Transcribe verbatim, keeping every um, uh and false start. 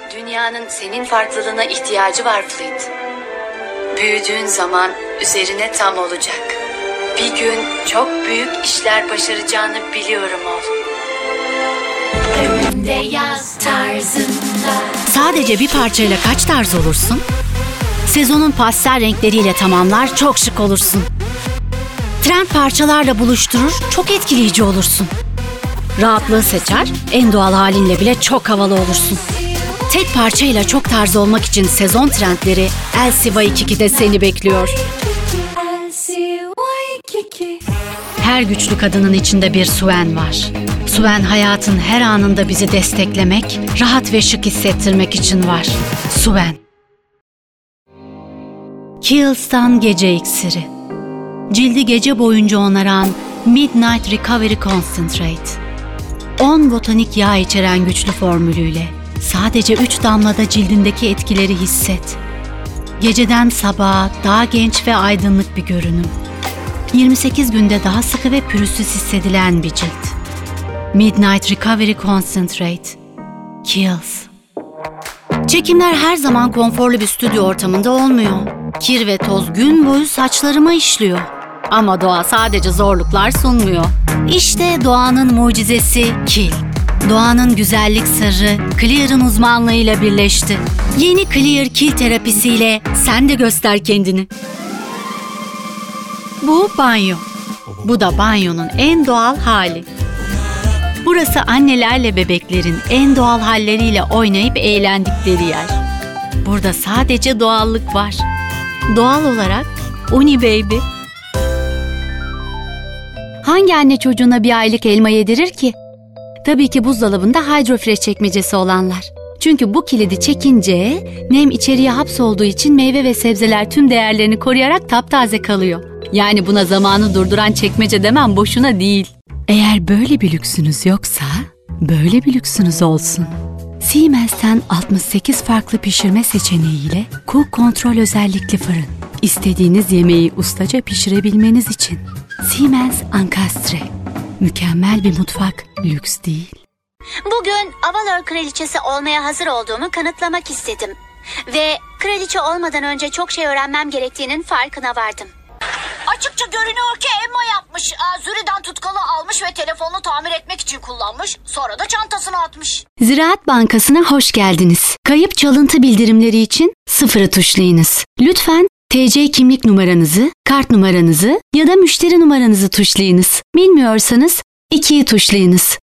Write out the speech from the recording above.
Dünyanın senin farklılığına ihtiyacı var Flint. Büyüdüğün zaman üzerine tam olacak. Bir gün çok büyük işler başaracağını biliyorum oğlum. Önümde yaz tarzında. Sadece bir parçayla kaç tarz olursun? Sezonun pastel renkleriyle tamamlar, çok şık olursun. Trend parçalarla buluşturur, çok etkileyici olursun. Rahatlığı seçer, en doğal halinle bile çok havalı olursun. Tek parçayla çok tarz olmak için sezon trendleri L C Waikiki'de seni bekliyor. L C Waikiki. Her güçlü kadının içinde bir Suen var. Suen hayatın her anında bizi desteklemek, rahat ve şık hissettirmek için var. Suen. Kiehl's'tan gece iksiri. Cildi gece boyunca onaran Midnight Recovery Concentrate. on botanik yağ içeren güçlü formülüyle sadece üç damlada cildindeki etkileri hisset. Geceden sabaha daha genç ve aydınlık bir görünüm. yirmi sekiz günde daha sıkı ve pürüzsüz hissedilen bir cilt. Midnight Recovery Concentrate. Kiehl's. Çekimler her zaman konforlu bir stüdyo ortamında olmuyor. Kir ve toz gün boyu saçlarıma işliyor. Ama doğa sadece zorluklar sunmuyor. İşte doğanın mucizesi Kiehl. Doğanın güzellik sırrı Clear'ın uzmanlığıyla birleşti. Yeni Clear Kiehl terapisiyle sen de göster kendini. Bu banyo. Bu da banyonun en doğal hali. Burası annelerle bebeklerin en doğal halleriyle oynayıp eğlendikleri yer. Burada sadece doğallık var. Doğal olarak Uni Baby. Hangi anne çocuğuna bir aylık elma yedirir ki? Tabii ki buzdolabında Hydrofresh çekmecesi olanlar. Çünkü bu kilidi çekince nem içeriye hapsolduğu için meyve ve sebzeler tüm değerlerini koruyarak taptaze kalıyor. Yani buna zamanı durduran çekmece demem boşuna değil. Eğer böyle bir lüksünüz yoksa böyle bir lüksünüz olsun. Siemens'ten altmış sekiz farklı pişirme seçeneğiyle Cook Kontrol özellikli fırın. İstediğiniz yemeği ustaca pişirebilmeniz için. Siemens Ancastre. Mükemmel bir mutfak, lüks değil. Bugün Avalor kraliçesi olmaya hazır olduğumu kanıtlamak istedim. Ve kraliçe olmadan önce çok şey öğrenmem gerektiğinin farkına vardım. Açıkça görünüyor ki Emma yapmış. Züri'den tutkalı almış ve telefonunu tamir etmek için kullanmış. Sonra da çantasına atmış. Ziraat Bankası'na hoş geldiniz. Kayıp çalıntı bildirimleri için sıfırı tuşlayınız. Lütfen T C kimlik numaranızı, kart numaranızı ya da müşteri numaranızı tuşlayınız. Bilmiyorsanız ikiyi tuşlayınız.